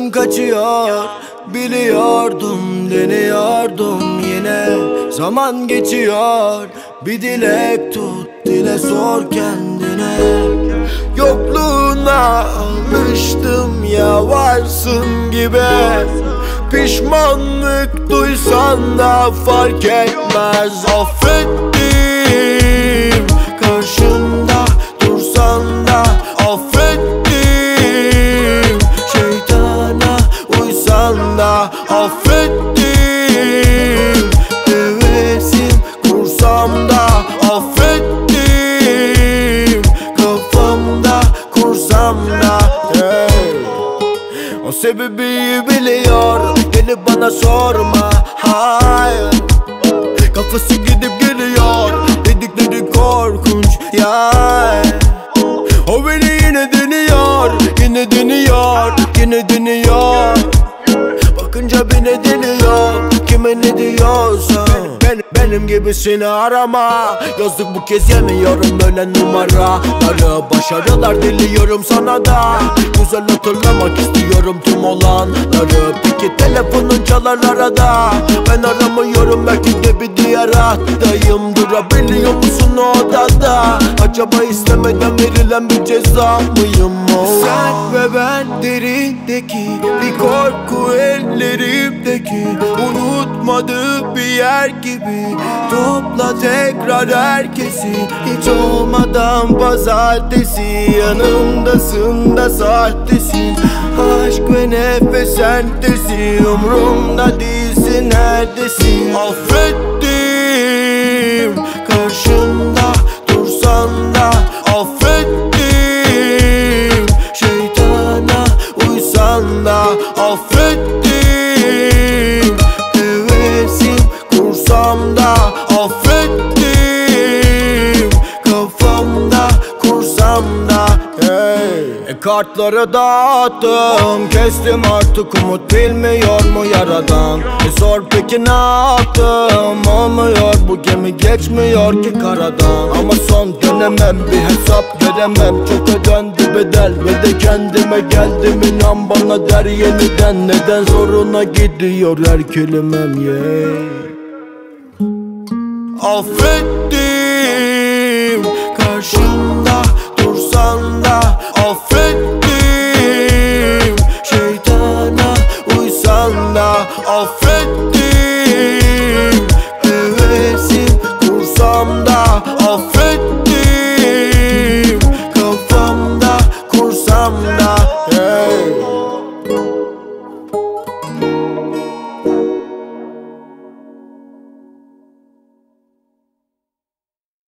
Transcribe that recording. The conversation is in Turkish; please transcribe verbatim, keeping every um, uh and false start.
Tadım kaçıyor, biliyordum, deniyordum yine. Zaman geçiyor, bir dilek tut, dile sor kendine. Yokluğuna alıştım ya, varsın gibi. Pişmanlık duysan da fark etmez. Affettim, karşımda dursan da affettim. Şeytana uysan da affettim. Hevesim kursam da affettim. Kafamda kursam da hey. O sebebi biliyor, gelip bana sorma, hayır. Kafası gidip geliyor, dedikleri korkunç ya. O beni yine deniyor, yine deniyor, yine deniyor. Bakınca beni deniyor, kime ne diyorsa. Ben, benim gibisini arama, yazık bu kez yemiyorum böyle numaraları. Başarılar diliyorum sana da, güzel hatırlamak istiyorum tüm olanları. Peki telefonun çalar arada, ben aramıyorum, belki de bir diğer hattayım. Durabiliyor musun o odada? Acaba istemeden verilen bir ceza mıyım? Oh. Sen ve ben derindeki bir korku, ellerimdeki unutmadığı bir yer gibi. Topla tekrar herkesi, hiç olmadan pazartesi. Yanımdasın da sahtesin, aşk ve nefes sentezi. Umrumda değilsin, neredesin? Affettim, karşımda dursan da affettim. Şeytana uysan da affettim. Hevesim kursam da affettim. Kafamda kursam da hey. E kartları dağıttım, kestim artık, umut bilmiyor mu yaradan? E sor peki ne yaptım, olmuyor bu gemi, geçmiyor ki karadan. Ama son dönemem, bir hesap veremem, çok ödendi bedel ve de kendime geldim. İnan bana der yeniden, neden zoruna gidiyor her kelimem yeah. Affettim, karşımda dursan da affettim. Şeytana uysan da affettim. Hevesim kursam da affettim. Kafamda kursam da hey.